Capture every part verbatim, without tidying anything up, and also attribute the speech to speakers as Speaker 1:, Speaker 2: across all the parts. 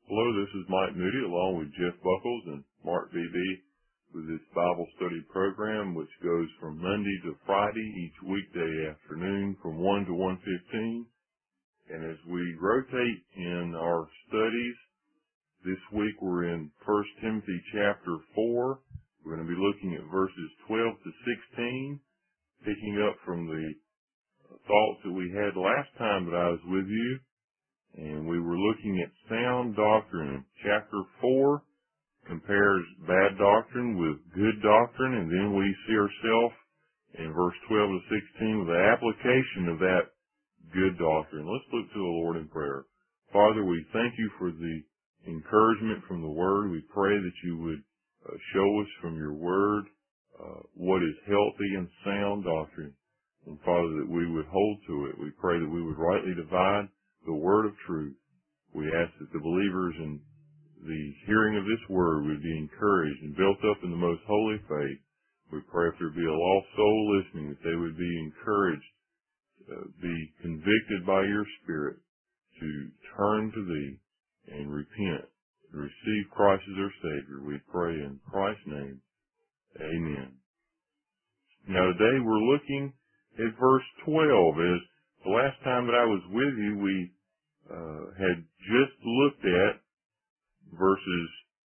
Speaker 1: Hello, this is Mike Moody along with Jeff Buckles and Mark Beebe with this Bible study program which goes from Monday to Friday each weekday afternoon from one to one fifteen. And as we rotate in our studies, this week we're in First Timothy chapter four. We're going to be looking at verses twelve to sixteen, picking up from the thoughts that we had last time that I was with you. And we were looking at sound doctrine. Chapter four compares bad doctrine with good doctrine, and then we see ourselves in verse twelve to sixteen with the application of that good doctrine. Let's look to the Lord in prayer. Father, we thank you for the encouragement from the Word. We pray that you would uh, show us from your Word uh, what is healthy and sound doctrine. And Father, that we would hold to it. We pray that we would rightly divide the word of truth. We ask that the believers in the hearing of this word would be encouraged and built up in the most holy faith. We pray if there be a lost soul listening, that they would be encouraged, uh, be convicted by your Spirit to turn to thee and repent and receive Christ as their Savior. We pray in Christ's name. Amen. Now today we're looking at verse twelve. As the last time that I was with you, we uh, had just looked at verses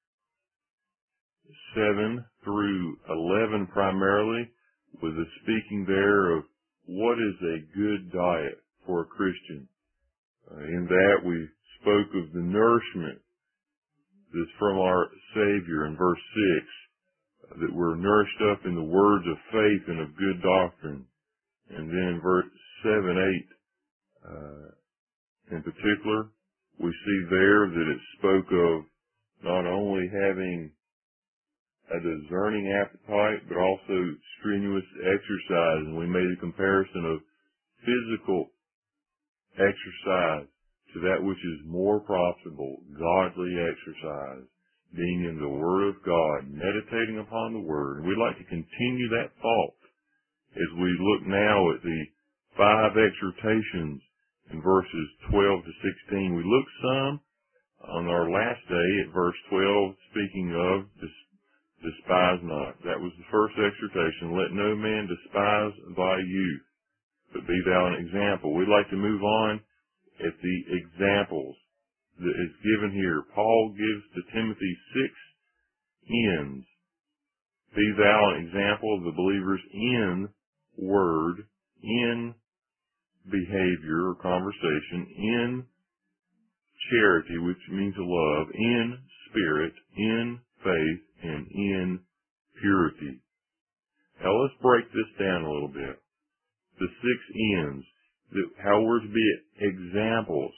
Speaker 1: seven through eleven primarily, with the speaking there of what is a good diet for a Christian. Uh, in that we spoke of the nourishment that's from our Savior in verse six, uh, that we're nourished up in the words of faith and of good doctrine. And then in verse seven, eight, uh, in particular, we see there that it spoke of not only having a discerning appetite, but also strenuous exercise. And we made a comparison of physical exercise to that which is more profitable, godly exercise, being in the Word of God, meditating upon the Word. And we'd like to continue that thought as we look now at the five exhortations in verses twelve to sixteen. We looked some on our last day at verse twelve, speaking of despise not. That was the first exhortation. Let no man despise thy youth, but be thou an example. We'd like to move on at the examples that is given here. Paul gives to Timothy six ends. Be thou an example of the believers in word, in behavior or conversation, in charity, which means love, in spirit, in faith, and in purity. Now let's break this down a little bit. The six ends, the, how we're to be examples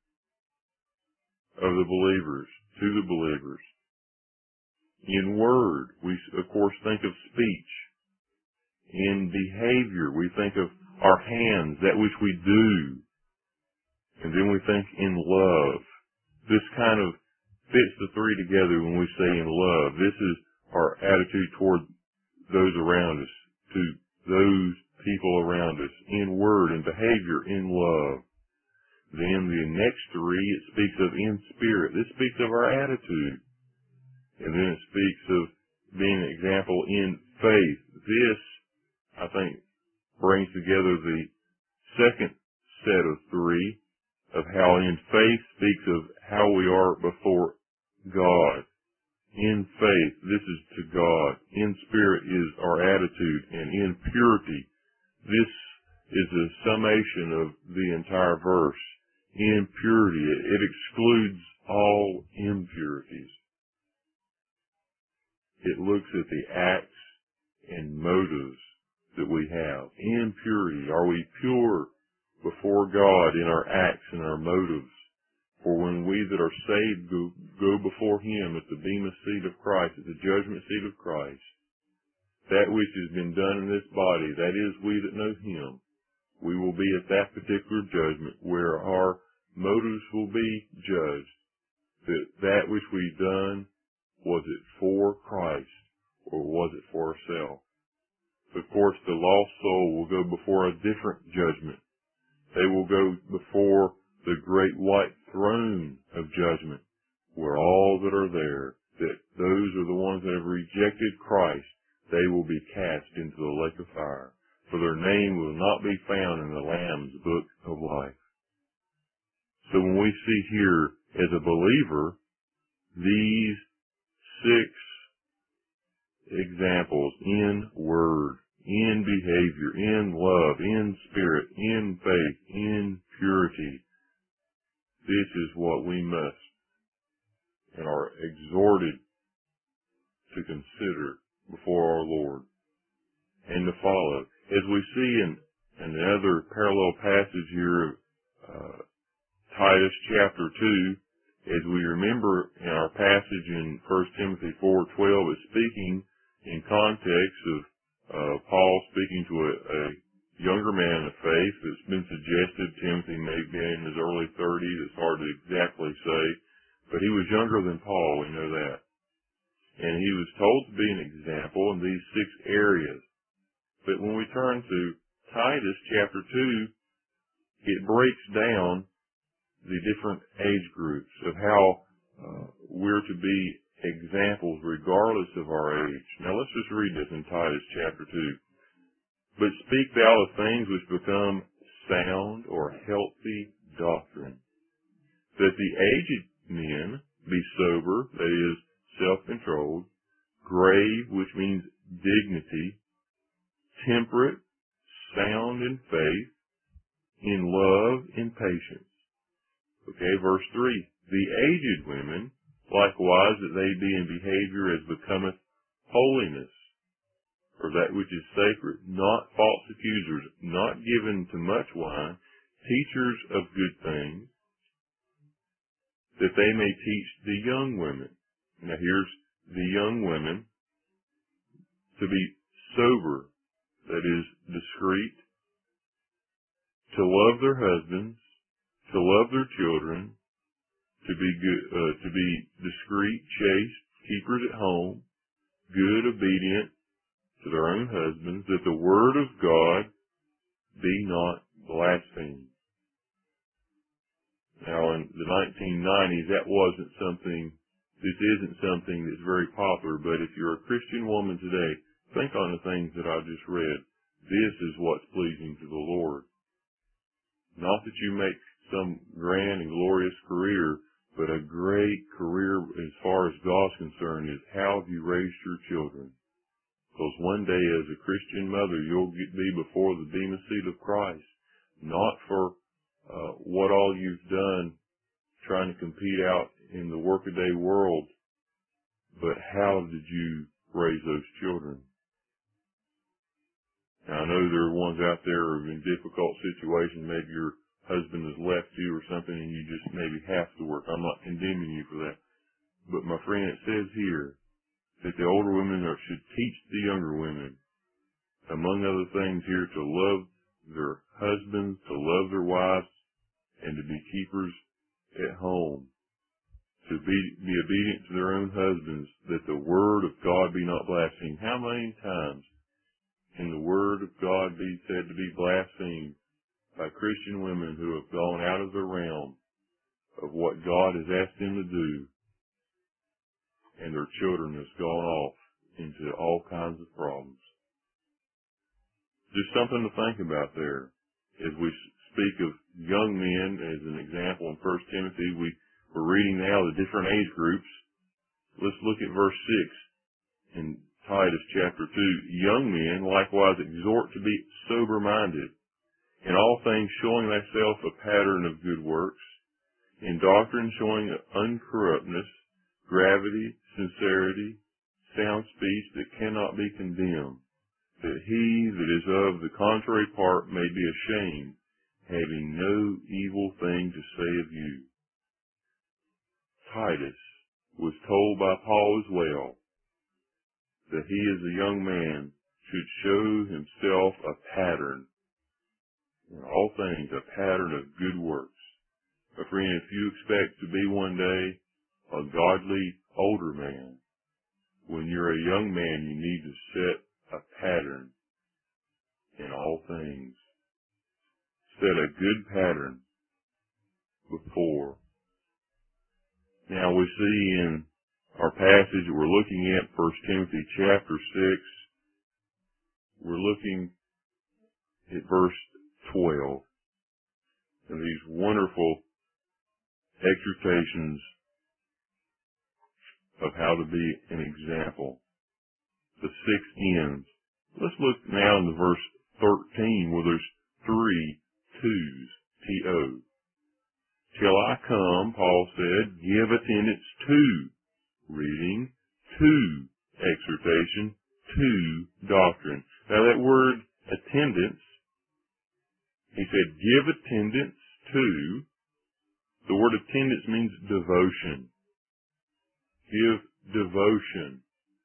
Speaker 1: of the believers, to the believers. In word, we of course think of speech. In behavior, we think of our hands, that which we do. And then we think in love. This kind of fits the three together when we say in love. This is our attitude toward those around us, to those people around us. In word, in behavior, in love. Then the next three, it speaks of in spirit. This speaks of our attitude. And then it speaks of being an example in faith. This, I think, brings together the second set of three of how in faith speaks of how we are before God. In faith, this is to God. In spirit is our attitude. And in purity, this is a summation of the entire verse. In purity, it excludes all impurities. It looks at the acts and motives that we have. In purity, are we pure before God in our acts and our motives? For when we that are saved go, go before Him at the bema seat of Christ, at the judgment seat of Christ, that which has been done in this body, that is, we that know Him, we will be at that particular judgment where our motives will be judged. That that which we've done, was it for Christ or was it for ourselves? Of course, the lost soul will go before a different judgment. They will go before the great white throne of judgment, where all that are there, that those are the ones that have rejected Christ, they will be cast into the lake of fire, for their name will not be found in the Lamb's book of life. So when we see here, as a believer, these six examples in word, in behavior, in love, in spirit, in faith, in purity, this is what we must and are exhorted to consider before our Lord and to follow. As we see in, in another parallel passage here of uh, Titus chapter two, as we remember in our passage in First Timothy four twelve, it's speaking in context of uh, Paul speaking to a, a younger man of faith. It's been suggested Timothy may be in his early thirties. It's hard to exactly say, but he was younger than Paul, we know that. And he was told to be an example in these six areas. But when we turn to Titus chapter two, it breaks down the different age groups of how uh, we're to be examples regardless of our age. Now let's just read this in Titus chapter two. But speak thou of things which become sound or healthy doctrine, that the aged men be sober, that is, self-controlled, grave, which means dignity, temperate, sound in faith, in love, in patience. Okay, verse three. The aged women, likewise, that they be in behavior as becometh holiness, or that which is sacred, not false accusers, not given to much wine, teachers of good things, that they may teach the young women. Now here's the young women to be sober, that is, discreet, to love their husbands, to love their children, to be good, uh, to be discreet, chaste, keepers at home, good, obedient to their own husbands, that the word of God be not blasphemed. Now, in the nineteen nineties, that wasn't something, this isn't something that's very popular, but if you're a Christian woman today, think on the things that I just read. This is what's pleasing to the Lord. Not that you make some grand and glorious career, but a great career as far as God's concerned is how have you raised your children? Because one day as a Christian mother, you'll get, be before the bema seat of Christ, not for uh, what all you've done trying to compete out in the workaday world, but how did you raise those children? Now, I know there are ones out there who are in difficult situations. Maybe your husband has left you or something and you just maybe have to work. I'm not condemning you for that. But my friend, it says here that the older women are, should teach the younger women, among other things here, to love their husbands, to love their wives, and to be keepers at home, to be, be obedient to their own husbands, that the word of God be not blasphemed. How many times can the word of God be said to be blasphemed by Christian women who have gone out of the realm of what God has asked them to do, and their children has gone off into all kinds of problems? Just something to think about there. As we speak of young men, as an example in First Timothy, we, we're reading now the different age groups. Let's look at verse six in Titus chapter two. Young men likewise exhort to be sober-minded, in all things showing thyself a pattern of good works, in doctrine showing uncorruptness, gravity, sincerity, sound speech that cannot be condemned, that he that is of the contrary part may be ashamed, having no evil thing to say of you. Titus was told by Paul as well that he as a young man should show himself a pattern in all things, a pattern of good works. My friend, if you expect to be one day a godly older man, when you're a young man, you need to set a pattern in all things. Set a good pattern before. Now we see in our passage that we're looking at, First Timothy chapter six, we're looking at verse twelve, and these wonderful exhortations of how to be an example. The six ends. Let's look now in the verse thirteen where there's three twos, T O. Till I come, Paul said, give attendance to reading, to exhortation, to doctrine. Now that word attendance, he said, give attendance to. The word attendance means devotion. Give devotion.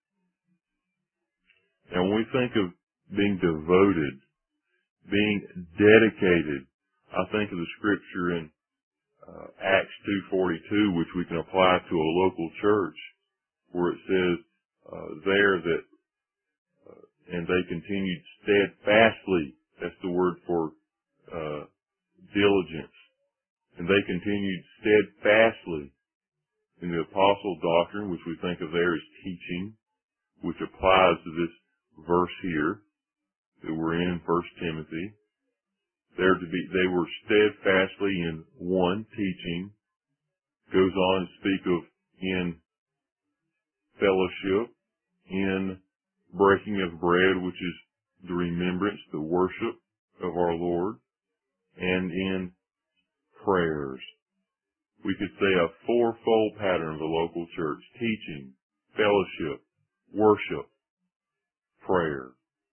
Speaker 1: Now when we think of being devoted, being dedicated, I think of the scripture in uh, Acts two forty-two, which we can apply to a local church, where it says uh, there that, uh, and they continued steadfastly, that's the word for uh, diligence, and they continued steadfastly in the apostle doctrine, which we think of there as teaching, which applies to this verse here that we're in, First Timothy. They're to be, they were steadfastly in one, teaching, goes on to speak of in fellowship, in breaking of bread, which is the remembrance, the worship of our Lord, and in prayers. We could say a fourfold pattern of the local church: teaching, fellowship, worship, prayer.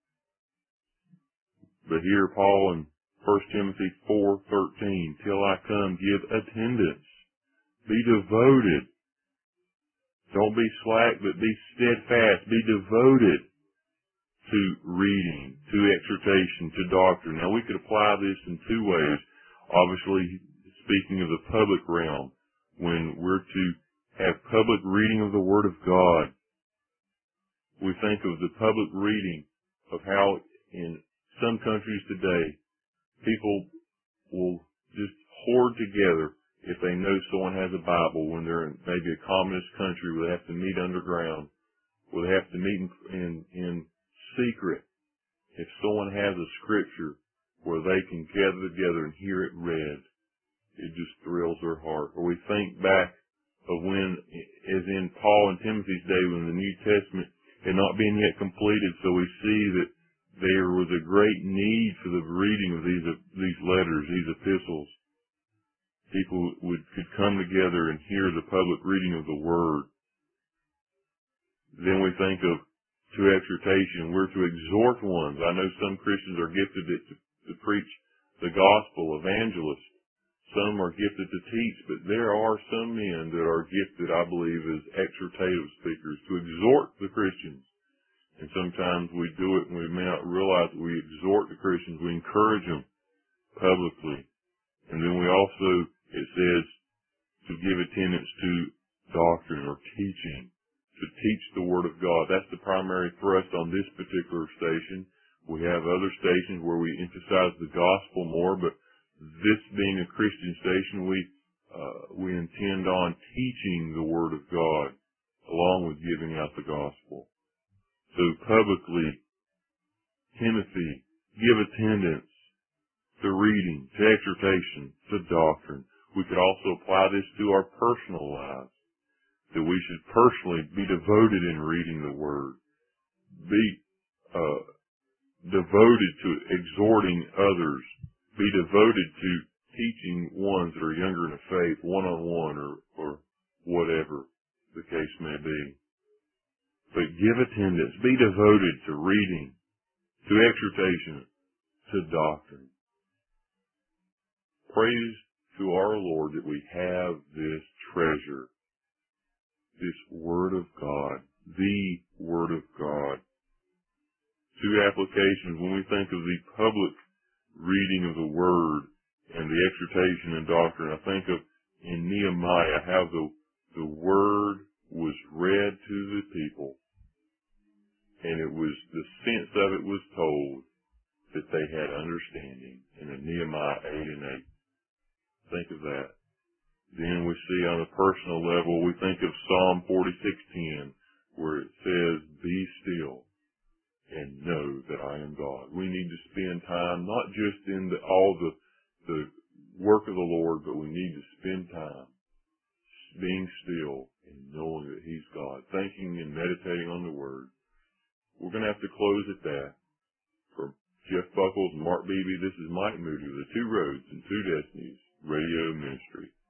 Speaker 1: But here Paul in First Timothy four thirteen, till I come, give attendance. Be devoted. Don't be slack, but be steadfast. Be devoted to reading, to exhortation, to doctrine. Now we could apply this in two ways. Obviously, speaking of the public realm, when we're to have public reading of the Word of God, we think of the public reading of how in some countries today, people will just hoard together if they know someone has a Bible when they're in maybe a communist country where they have to meet underground, where they have to meet in, in, in secret. If someone has a scripture where they can gather together and hear it read, it just thrills their heart. Or we think back of when, as in Paul and Timothy's day, when the New Testament had not been yet completed, so we see that there was a great need for the reading of these these letters, these epistles. People would could come together and hear the public reading of the Word. Then we think of to exhortation. We're to exhort ones. I know some Christians are gifted to, to preach the gospel, evangelists. Some are gifted to teach, but there are some men that are gifted, I believe, as exhortative speakers, to exhort the Christians. And sometimes we do it and we may not realize that we exhort the Christians. We encourage them publicly. And then we also, it says, to give attendance to doctrine or teaching, to teach the Word of God. That's the primary thrust on this particular station. We have other stations where we emphasize the gospel more, but this being a Christian station, we uh, we intend on teaching the Word of God along with giving out the gospel. So publicly, Timothy, give attendance to reading, to exhortation, to doctrine. We could also apply this to our personal lives, that we should personally be devoted in reading the Word, be uh, devoted to exhorting others, be devoted to teaching ones that are younger in the faith, one-on-one or, or whatever the case may be. But give attendance, be devoted to reading, to exhortation, to doctrine. Praise to our Lord that we have this treasure, this Word of God, the Word of God. Two applications. When we think of the public reading of the Word and the exhortation and doctrine, I think of in Nehemiah how the, the Word was read to the people, and it was, the sense of it was told that they had understanding. And in Nehemiah eight and eight, think of that. Then we see on a personal level, we think of Psalm forty-six ten, where it says, be still and know that I am God. We need to spend time not just in the, all the, the work of the Lord, but we need to spend time being still and knowing that He's God, thinking and meditating on the Word. We're going to have to close at that. For Jeff Buckles and Mark Beebe, this is Mike Moody, the Two Roads and Two Destinies Radio Ministry.